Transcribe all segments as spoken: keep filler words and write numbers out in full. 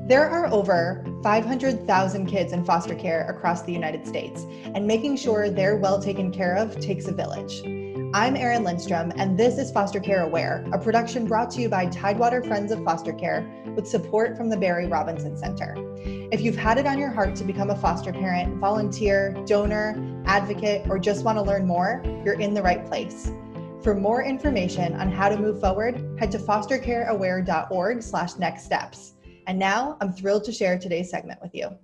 There are over five hundred thousand kids in foster care across the United States, and making sure they're well taken care of takes a village. I'm Erin Lindstrom, and this is Foster Care Aware, a production brought to you by Tidewater Friends of Foster Care with support from the Barry Robinson Center. If you've had it on your heart to become a foster parent, volunteer, donor, advocate, or just want to learn more, you're in the right place. For more information on how to move forward, head to fostercareaware.org slash next steps. And now I'm thrilled to share today's segment with you.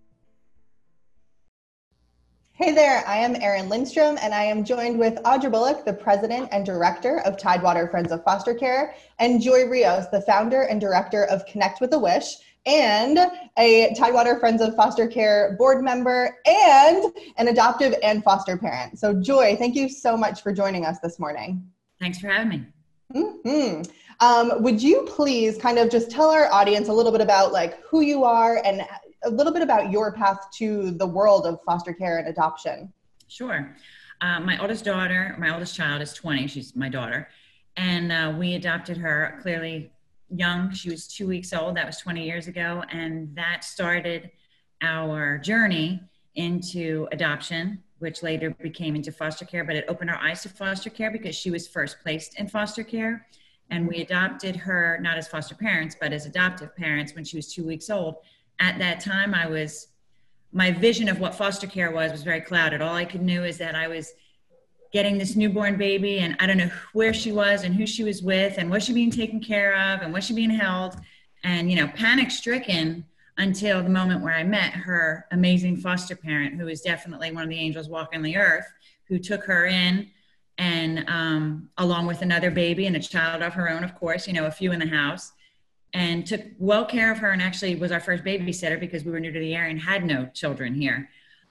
Hey there, I am Erin Lindstrom, and I am joined with Audra Bullock, the president and director of Tidewater Friends of Foster Care, and Joy Rios, the founder and director of Connect with a Wish, and a Tidewater Friends of Foster Care board member, and an adoptive and foster parent. So Joy, thank you so much for joining us this morning. Thanks for having me. Mm-hmm. Um, would you please kind of just tell our audience a little bit about like who you are and a little bit about your path to the world of foster care and adoption? Sure. Uh, my oldest daughter, my oldest child is twenty. She's my daughter. And uh, we adopted her clearly young. She was two weeks old. That was twenty years ago. And that started our journey into adoption, which later became into foster care. But it opened our eyes to foster care because she was first placed in foster care. And we adopted her, not as foster parents, but as adoptive parents when she was two weeks old. At that time, I was, my vision of what foster care was, was very clouded. All I could know is that I was getting this newborn baby and I don't know where she was and who she was with and was she being taken care of and was she being held, and, you know, panic stricken until the moment where I met her amazing foster parent, who is definitely one of the angels walking the earth, who took her in. And um, along with another baby and a child of her own, of course, you know, a few in the house, and took well care of her, and actually was our first babysitter because we were new to the area and had no children here,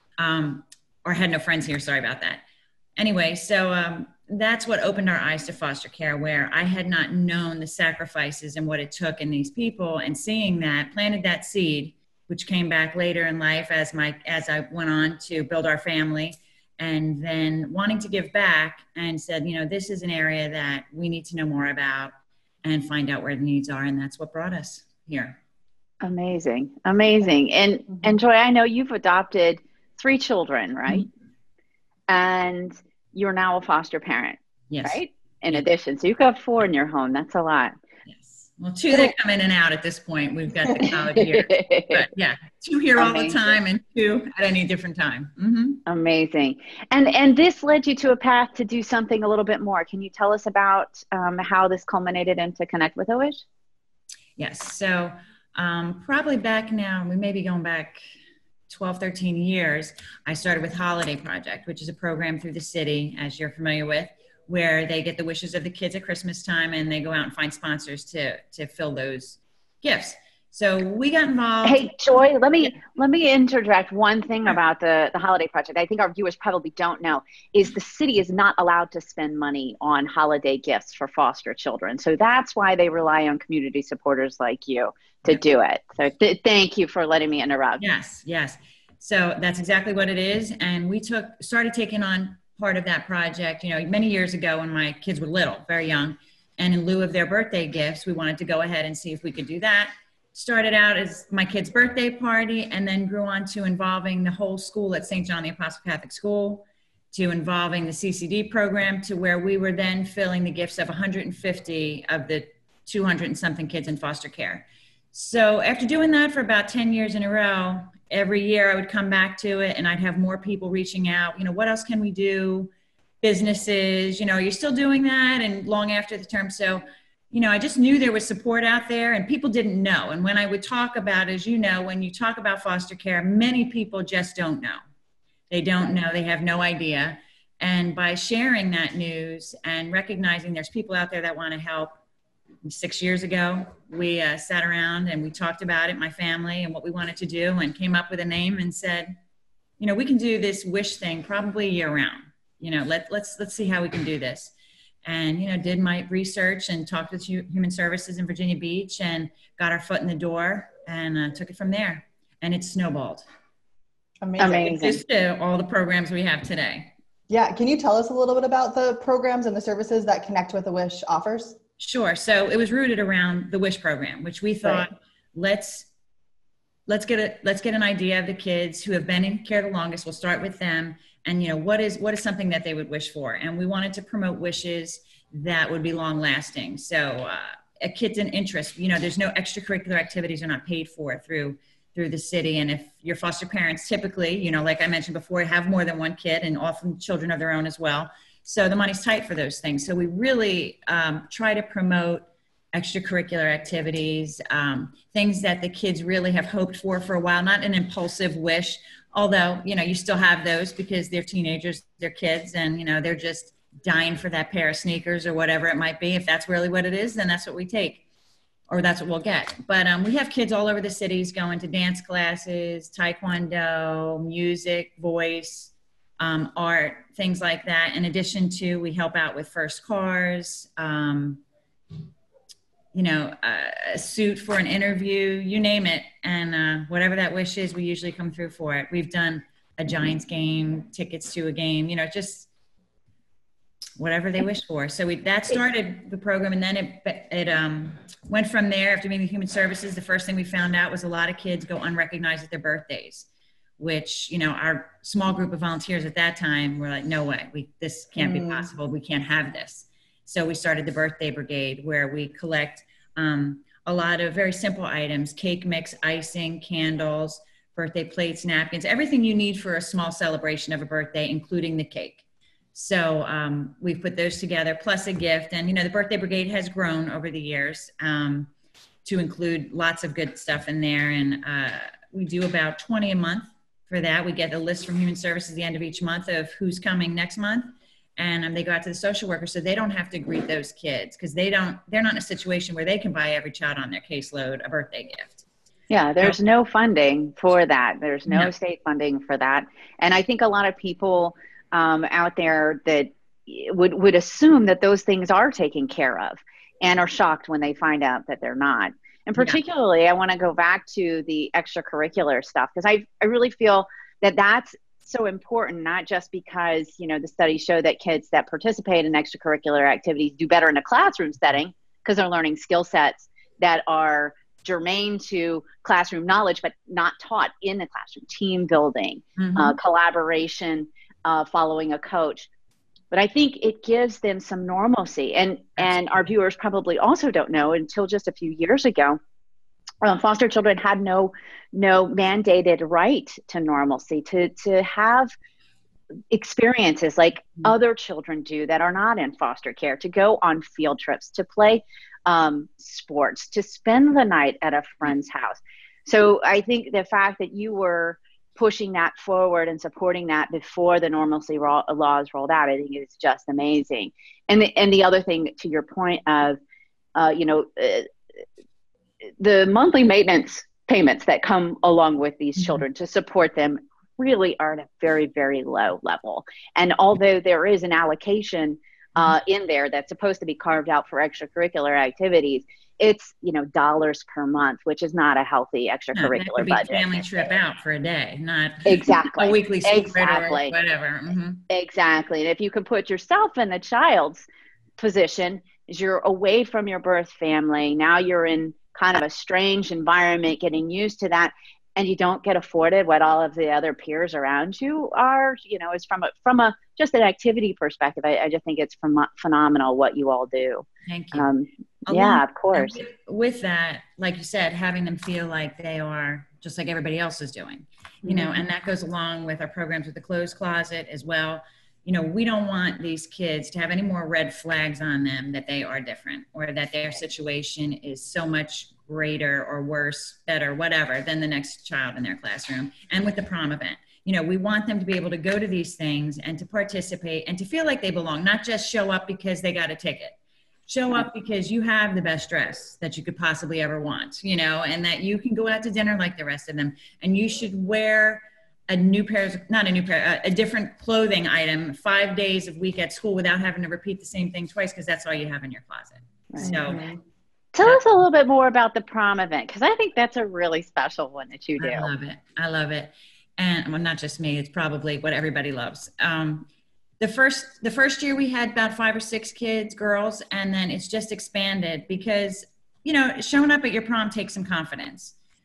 um, or had no friends here. Sorry about that. Anyway, so um, that's what opened our eyes to foster care, where I had not known the sacrifices and what it took in these people, and seeing that planted that seed, which came back later in life as my as I went on to build our family. And then wanting to give back, and said, you know, this is an area that we need to know more about and find out where the needs are. And that's what brought us here. Amazing. Amazing. And, mm-hmm. and Joy, I know you've adopted three children, right? Mm-hmm. And you're now a foster parent, yes. right? In yes. addition. So you've got four in your home. That's a lot. Yes. Well, two that come in and out at this point. We've got the college here. But yeah, two here Amazing. all the time and two at any different time. Mm-hmm. Amazing. And and this led you to a path to do something a little bit more. Can you tell us about um, how this culminated into Connect with a Wish? Yes. So um, probably back now, we may be going back twelve, thirteen years, I started with Holiday Project, which is a program through the city, as you're familiar with, where they get the wishes of the kids at Christmas time and they go out and find sponsors to, to fill those gifts. So we got involved. Hey, Joy, let me let me interject one thing about the, the Holiday Project. I think our viewers probably don't know, is the city is not allowed to spend money on holiday gifts for foster children. So that's why they rely on community supporters like you to do it. So th- thank you for letting me interrupt. Yes, yes. So that's exactly what it is. And we took started taking on part of that project, you know, many years ago when my kids were little, very young. And in lieu of their birthday gifts, we wanted to go ahead and see if we could do that. Started out as my kid's birthday party, and then grew on to involving the whole school at Saint John the Apostle Catholic School, to involving the C C D program, to where we were then filling the gifts of one hundred fifty of the two hundred and something kids in foster care. So after doing that for about ten years in a row, every year I would come back to it and I'd have more people reaching out, you know, what else can we do? Businesses, you know, you're still doing that, and long after the term. So, you know, I just knew there was support out there and people didn't know. And when I would talk about, as you know, when you talk about foster care, many people just don't know. They don't know, they have no idea. And by sharing that news and recognizing there's people out there that want to help, six years ago, we uh, sat around and we talked about it, my family, and what we wanted to do, and came up with a name and said, you know, we can do this wish thing probably year round. You know, let, let's, let's see how we can do this. And, you know, did my research and talked with Human Services in Virginia Beach and got our foot in the door and uh, took it from there. And it's snowballed. Amazing. Amazing. Just to all the programs we have today. Yeah. Can you tell us a little bit about the programs and the services that Connect with a Wish offers? Sure. So it was rooted around the WISH program, which we thought, right. let's let's get a, let's get an idea of the kids who have been in care the longest. We'll start with them. And, you know, what is, what is something that they would wish for? And we wanted to promote wishes that would be long lasting. So uh, a kid's an interest, you know, there's no extracurricular activities are not paid for through, through the city. And if your foster parents typically, you know, like I mentioned before, have more than one kid and often children of their own as well. So the money's tight for those things. So we really um, try to promote extracurricular activities, um, things that the kids really have hoped for for a while, not an impulsive wish, although, you know, you still have those because they're teenagers, they're kids, and, you know, they're just dying for that pair of sneakers or whatever it might be. If that's really what it is, then that's what we take, or that's what we'll get. But um, we have kids all over the cities going to dance classes, taekwondo, music, voice, um, art, things like that. In addition to, we help out with first cars, um, you know, uh, a suit for an interview, you name it. And uh, whatever that wish is, we usually come through for it. We've done a Giants game, tickets to a game, you know, just whatever they wish for. So we, that started the program, and then it, it um, went from there. After being in human services, the first thing we found out was a lot of kids go unrecognized at their birthdays, which, you know, our small group of volunteers at that time were like, no way, we, this can't mm. be possible. We can't have this. So we started the Birthday Brigade, where we collect um, a lot of very simple items: cake mix, icing, candles, birthday plates, napkins, everything you need for a small celebration of a birthday, including the cake. So um, we've put those together, plus a gift. And, you know, the Birthday Brigade has grown over the years um, to include lots of good stuff in there. And uh, we do about twenty a month for that. We get a list from Human Services at the end of each month of who's coming next month. And um, they go out to the social worker, so they don't have to greet those kids, because they don't, they're not in a situation where they can buy every child on their caseload a birthday gift. Yeah, there's so, no funding for that. There's no, no state funding for that. And I think a lot of people um, out there that would, would assume that those things are taken care of and are shocked when they find out that they're not. And particularly, yeah. I want to go back to the extracurricular stuff, because I, I really feel that that's so important, not just because, you know, the studies show that kids that participate in extracurricular activities do better in a classroom setting because they're learning skill sets that are germane to classroom knowledge, but not taught in the classroom: team building, mm-hmm. uh, collaboration, uh, following a coach. But I think it gives them some normalcy. And, and our viewers probably also don't know, until just a few years ago, Um, foster children had no no mandated right to normalcy, to to have experiences like mm-hmm. other children do that are not in foster care, to go on field trips, to play um, sports, to spend the night at a friend's house. So I think the fact that you were pushing that forward and supporting that before the normalcy ro- laws rolled out, I think is just amazing. And the, and the other thing, to your point of, uh, you know, uh, the monthly maintenance payments that come along with these mm-hmm. children to support them really are at a very, very low level. And although there is an allocation uh, mm-hmm. in there that's supposed to be carved out for extracurricular activities, it's, you know, dollars per month, which is not a healthy extracurricular no, that could be budget. Family trip out for a day, not exactly a weekly exactly or whatever. Mm-hmm. Exactly. And if you can put yourself in the child's position, is you're away from your birth family. Now you're in kind of a strange environment, getting used to that, and you don't get afforded what all of the other peers around you are, you know, is from a, from a, just an activity perspective. I, I just think it's ph- phenomenal what you all do. Thank you. Um, Along, yeah, of course. With, with that, like you said, having them feel like they are just like everybody else is doing, you mm-hmm. know, and that goes along with our programs with the Closed Closet as well. You know, we don't want these kids to have any more red flags on them that they are different, or that their situation is so much greater or worse, better, whatever, than the next child in their classroom. And with the prom event, you know, we want them to be able to go to these things and to participate and to feel like they belong, not just show up because they got a ticket. Show up because you have the best dress that you could possibly ever want, you know, and that you can go out to dinner like the rest of them. And you should wear a new pair of, not a new pair, a, a different clothing item five days a week at school without having to repeat the same thing twice, because that's all you have in your closet. Right. So tell us a little bit more about the prom event, because I think that's a really special one that you do. I love it. I love it. And well, not just me, it's probably what everybody loves. Um, the first, the first year we had about five or six kids, girls, and then it's just expanded because, you know, showing up at your prom takes some confidence.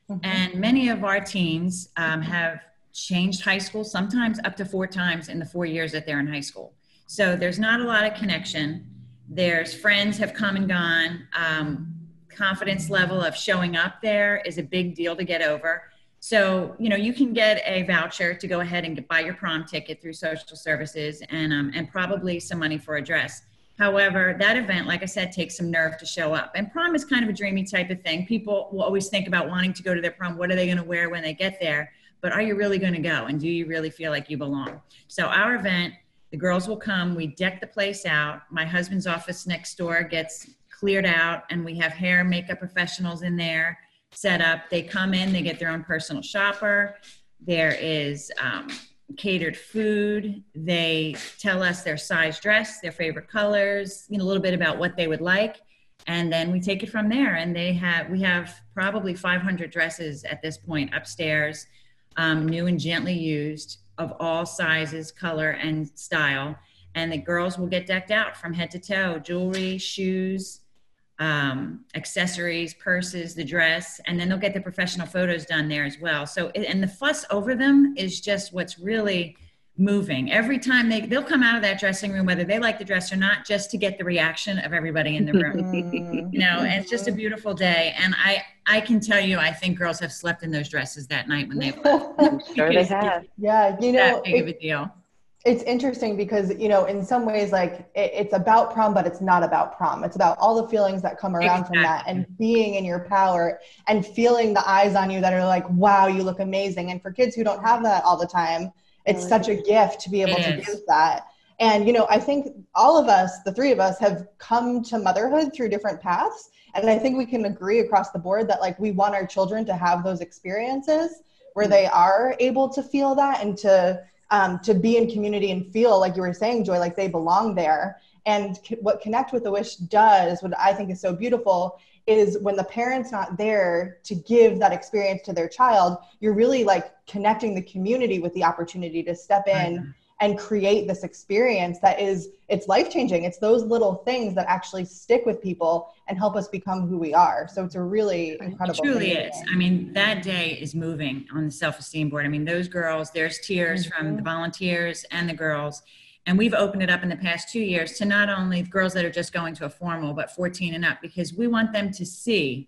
Mm-hmm. And many of our teens um, have changed high school, sometimes up to four times in the four years that they're in high school. So there's not a lot of connection. There's friends have come and gone. Um, confidence level of showing up there is a big deal to get over. So, you know, you can get a voucher to go ahead and get, buy your prom ticket through social services and, um, and probably some money for a dress. However, that event, like I said, takes some nerve to show up. And prom is kind of a dreamy type of thing. People will always think about wanting to go to their prom. What are they going to wear when they get there? But are you really going to go? And do you really feel like you belong? So our event, the girls will come. We deck the place out. My husband's office next door gets cleared out, and we have hair and makeup professionals in there set up. They come in, they get their own personal shopper. There is um, catered food. They tell us their size dress, their favorite colors, you know, a little bit about what they would like. And then we take it from there. And they have, we have probably five hundred dresses at this point upstairs, um, new and gently used, of all sizes, color, and style. And the girls will get decked out from head to toe, jewelry, shoes, um, accessories, purses, the dress, and then they'll get the professional photos done there as well. So, and the fuss over them is just what's really moving. Every time they, they'll come out of that dressing room, whether they like the dress or not, just to get the reaction of everybody in the room. You know, and it's just a beautiful day. And I, I can tell you, I think girls have slept in those dresses that night when they left. Sure they have. Yeah, you know, that big it, of a deal. It's interesting because, you know, in some ways, like it, it's about prom, but it's not about prom. It's about all the feelings that come around Exactly. from that and being in your power and feeling the eyes on you that are like, wow, you look amazing. And for kids who don't have that all the time, it's oh, such a gift to be able to is. give that. And, you know, I think all of us, the three of us, have come to motherhood through different paths. And I think we can agree across the board that, like, we want our children to have those experiences where they are able to feel that and to Um, to be in community and feel, like you were saying, Joy, like they belong there. And c- what Connect with a Wish does, what I think is so beautiful, is when the parent's not there to give that experience to their child, you're really like connecting the community with the opportunity to step in mm-hmm. and create this experience that is, it's life-changing. It's those little things that actually stick with people and help us become who we are. So it's a really incredible It truly thing. is. I mean, that day is moving on the self-esteem board. I mean, those girls, there's tears mm-hmm. from the volunteers and the girls. And we've opened it up in the past two years to not only girls that are just going to a formal, but fourteen and up, because we want them to see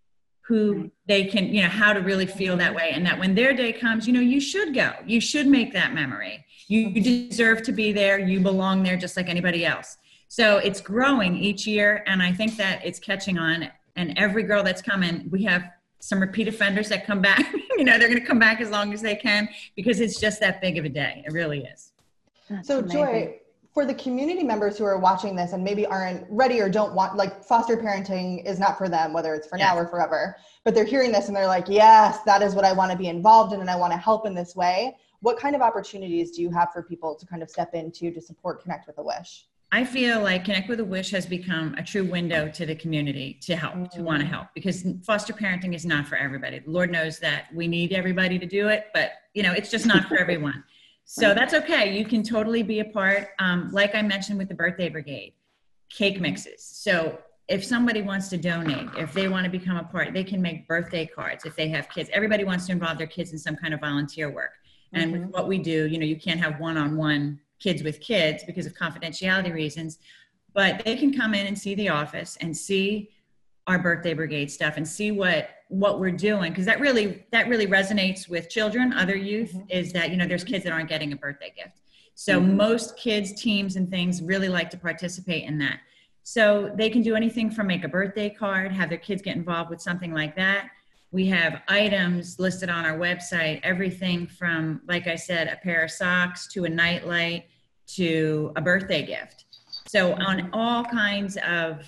who they can, you know, how to really feel that way. And that when their day comes, you know, you should go, you should make that memory. You deserve to be there. You belong there just like anybody else. So it's growing each year. And I think that it's catching on. And every girl that's coming, we have some repeat offenders that come back. You know, they're going to come back as long as they can because it's just that big of a day. It really is. That's so amazing. Joy, for the community members who are watching this and maybe aren't ready or don't want, like, foster parenting is not for them, whether it's for yes. now or forever, but they're hearing this and they're like, yes, that is what I want to be involved in and I want to help in this way. What kind of opportunities do you have for people to kind of step into to support Connect with a Wish? I feel like Connect with a Wish has become a true window to the community to help, mm-hmm. to want to help, because foster parenting is not for everybody. The Lord knows that we need everybody to do it, but you know, it's just not for everyone. So that's okay. You can totally be a part. Um, like I mentioned with the Birthday Brigade, cake mixes. So if somebody wants to donate, if they want to become a part, they can make birthday cards. If they have kids, everybody wants to involve their kids in some kind of volunteer work. And mm-hmm. with what we do, you know, you can't have one-on-one kids with kids because of confidentiality reasons, but they can come in and see the office and see our Birthday Brigade stuff and see what, what we're doing. Because that really, that really resonates with children, other youth, mm-hmm. is that, you know, there's kids that aren't getting a birthday gift. So mm-hmm. most kids, teams and things really like to participate in that. So they can do anything from make a birthday card, have their kids get involved with something like that. We have items listed on our website, everything from, like I said, a pair of socks to a nightlight to a birthday gift. So on all kinds of,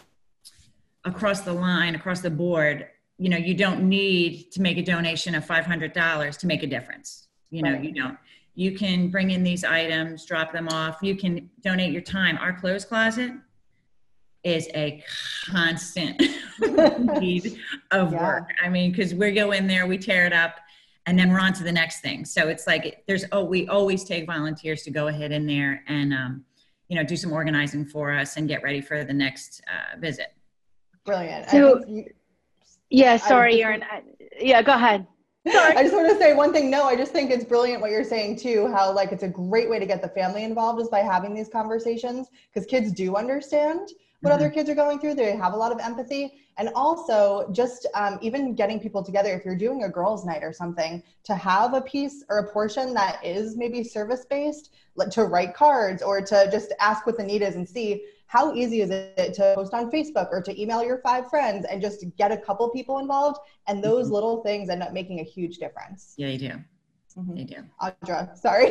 across the line, across the board, you know, you don't need to make a donation of five hundred dollars to make a difference. You know, right. you don't. You can bring in these items, drop them off. You can donate your time. Our clothes closet is a constant need of yeah. work. I mean, because we go in there, we tear it up, and then we're on to the next thing. So it's like there's oh, we always take volunteers to go ahead in there and um, you know, do some organizing for us and get ready for the next uh, visit. Brilliant. So, you, yeah, sorry, Erin. yeah, go ahead. Sorry. I just want to say one thing. No, I just think it's brilliant what you're saying too, how like it's a great way to get the family involved is by having these conversations, because kids do understand what mm-hmm. other kids are going through. They have a lot of empathy. And also just um, even getting people together, if you're doing a girls' night or something, to have a piece or a portion that is maybe service-based, like to write cards or to just ask what the need is and see how easy is it to post on Facebook or to email your five friends and just get a couple people involved. And those mm-hmm. little things end up making a huge difference. Yeah, you do. Mm-hmm. You do. Audra, sorry.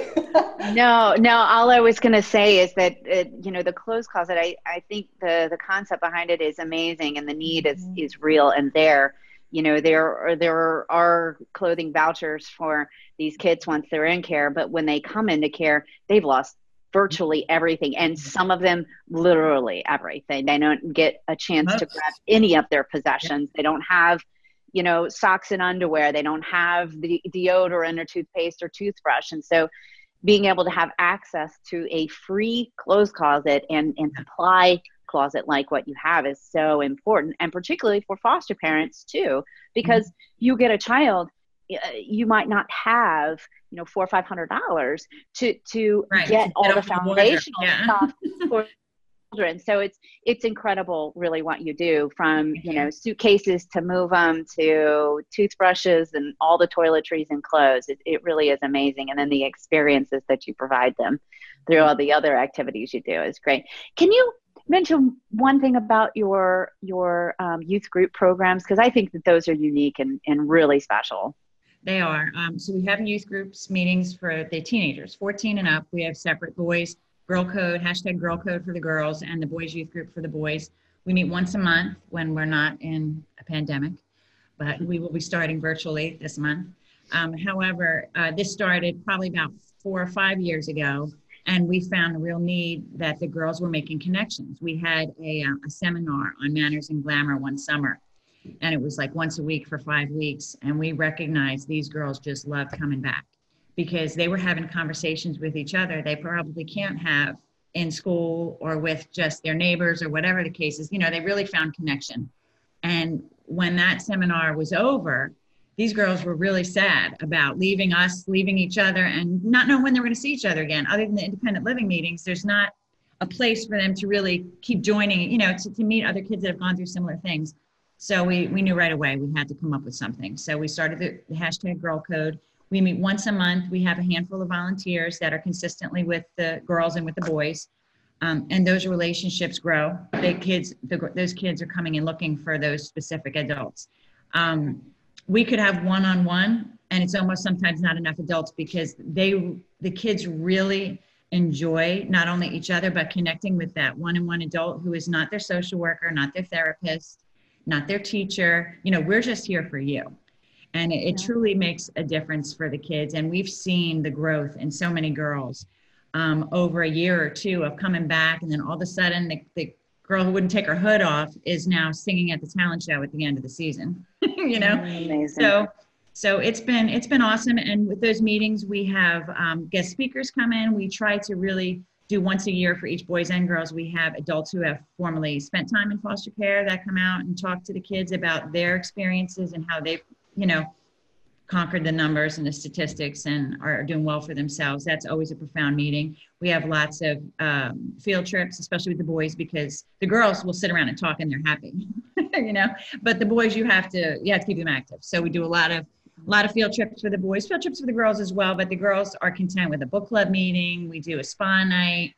no, no, all I was going to say is that, it, you know, the clothes closet, I, I think the, the concept behind it is amazing and the need mm-hmm. is, is real and there. You know, there are, there are clothing vouchers for these kids once they're in care, but when they come into care, they've lost virtually everything, and some of them literally everything. They don't get a chance to grab any of their possessions. They don't have, you know, socks and underwear. They don't have the deodorant or toothpaste or toothbrush. And so being able to have access to a free clothes closet and, and supply closet like what you have is so important, and particularly for foster parents too, because mm-hmm. you get a child, you might not have, you know, four or five hundred dollars to to right. get to all get the foundational yeah. stuff for children. So it's it's incredible, really, what you do, from you know suitcases to move them to toothbrushes and all the toiletries and clothes. It, it really is amazing, and then the experiences that you provide them through all the other activities you do is great. Can you mention one thing about your your um, youth group programs, because I think that those are unique and, and really special. They are. Um, so we have youth groups meetings for the teenagers, fourteen and up. We have separate boys, girl code, hashtag girl code for the girls, and the boys youth group for the boys. We meet once a month when we're not in a pandemic, but we will be starting virtually this month. Um, however, uh, this started probably about four or five years ago, and we found a real need that the girls were making connections. We had a, uh, a seminar on manners and glamour one summer, and it was like once a week for five weeks. And we recognized these girls just loved coming back because they were having conversations with each other they probably can't have in school or with just their neighbors or whatever the case is. You know, they really found connection. And when that seminar was over, these girls were really sad about leaving us, leaving each other, and not knowing when they were going to see each other again. Other than the independent living meetings, there's not a place for them to really keep joining, you know, to, to meet other kids that have gone through similar things. So we, we knew right away we had to come up with something. So we started the, the hashtag Girl Code. We meet once a month. We have a handful of volunteers that are consistently with the girls and with the boys. Um, and those relationships grow. The kids, the, those kids are coming and looking for those specific adults. Um, we could have one-on-one, and it's almost sometimes not enough adults because they, the kids really enjoy not only each other, but connecting with that one-on-one adult who is not their social worker, not their therapist, not their teacher. You know, we're just here for you. And it, it truly makes a difference for the kids. And we've seen the growth in so many girls um, over a year or two of coming back. And then all of a sudden, the, the girl who wouldn't take her hood off is now singing at the talent show at the end of the season, you know? Amazing. So, so it's been, it's been awesome. And with those meetings, we have um, guest speakers come in. We try to really do once a year for each boys and girls. We have adults who have formerly spent time in foster care that come out and talk to the kids about their experiences and how they've, you know, conquered the numbers and the statistics and are doing well for themselves. That's always a profound meeting. We have lots of um, field trips, especially with the boys, because the girls will sit around and talk and they're happy, you know, but the boys, you have to, you have to keep them active. So we do a lot of, a lot of field trips for the boys, field trips for the girls as well, but the girls are content with a book club meeting. We do a spa night,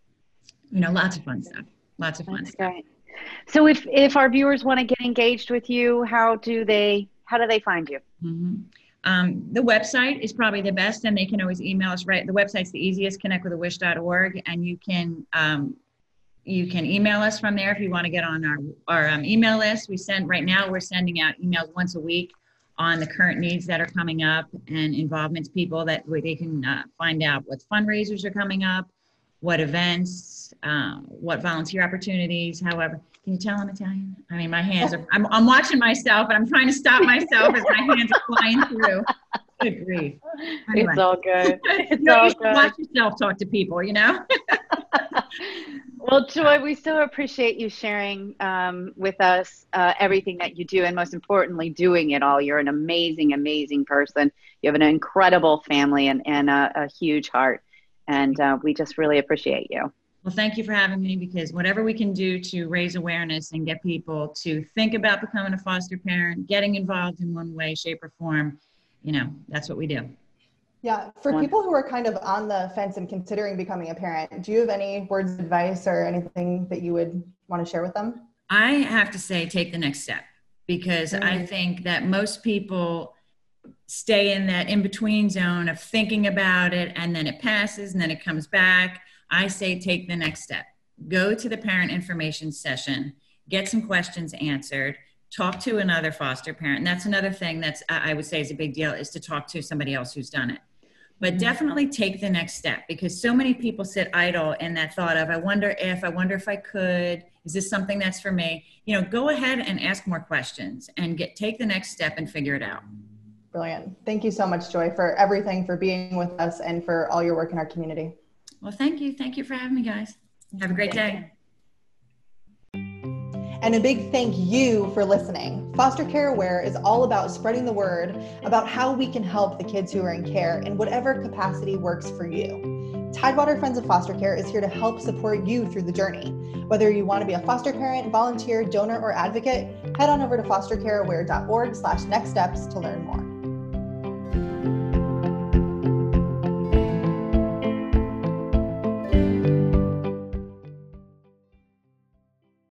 you know, lots of fun stuff, lots of fun That's stuff. Great. So if, if our viewers want to get engaged with you, how do they, how do they find you? Mm-hmm. Um, the website is probably the best, and they can always email us, right? The website's the easiest, connect with a wish dot org, and you can, um, you can email us from there if you want to get on our, our um, email list. We send, right now we're sending out emails once a week on the current needs that are coming up and involvement to people that where they can uh, find out what fundraisers are coming up, what events, uh, what volunteer opportunities. However, can you tell I'm Italian? I mean, my hands are, I'm, I'm watching myself and I'm trying to stop myself as my hands are flying through. Good grief. Anyway. It's all good. It's you all you good. Watch yourself talk to people, you know? Well, Joy, we so appreciate you sharing um, with us uh, everything that you do, and most importantly, doing it all. You're an amazing, amazing person. You have an incredible family and, and a, a huge heart, and uh, we just really appreciate you. Well, thank you for having me, because whatever we can do to raise awareness and get people to think about becoming a foster parent, getting involved in one way, shape, or form, you know, that's what we do. Yeah, for people who are kind of on the fence and considering becoming a parent, do you have any words of advice or anything that you would want to share with them? I have to say, take the next step, because mm-hmm. I think that most people stay in that in-between zone of thinking about it, and then it passes and then it comes back. I say take the next step. Go to the parent information session, get some questions answered, talk to another foster parent. And that's another thing that's, I would say, is a big deal, is to talk to somebody else who's done it. But definitely take the next step, because so many people sit idle in that thought of, I wonder if, I wonder if I could, is this something that's for me? You know, go ahead and ask more questions and get, take the next step and figure it out. Brilliant. Thank you so much, Joy, for everything, for being with us, and for all your work in our community. Well, thank you. Thank you for having me, guys. Have a great day. And a big thank you for listening. Foster Care Aware is all about spreading the word about how we can help the kids who are in care in whatever capacity works for you. Tidewater Friends of Foster Care is here to help support you through the journey. Whether you want to be a foster parent, volunteer, donor, or advocate, head on over to foster care aware dot org slash next steps to learn more.